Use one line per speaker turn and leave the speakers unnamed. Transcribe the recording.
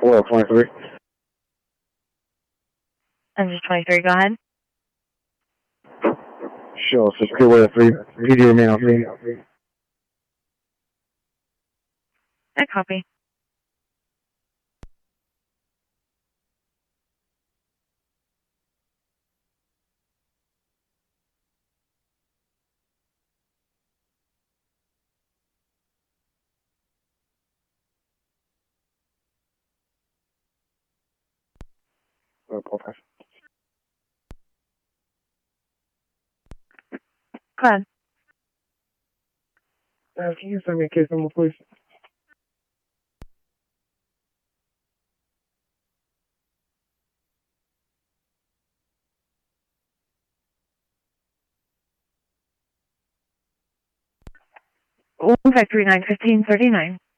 Well, 23.
Engine 23, go ahead.
Sure, so Clearwater 3. Media remain on 3.
I copy.
Okay.
Go ahead.
Can you send me a case number, please?
Factory 91539.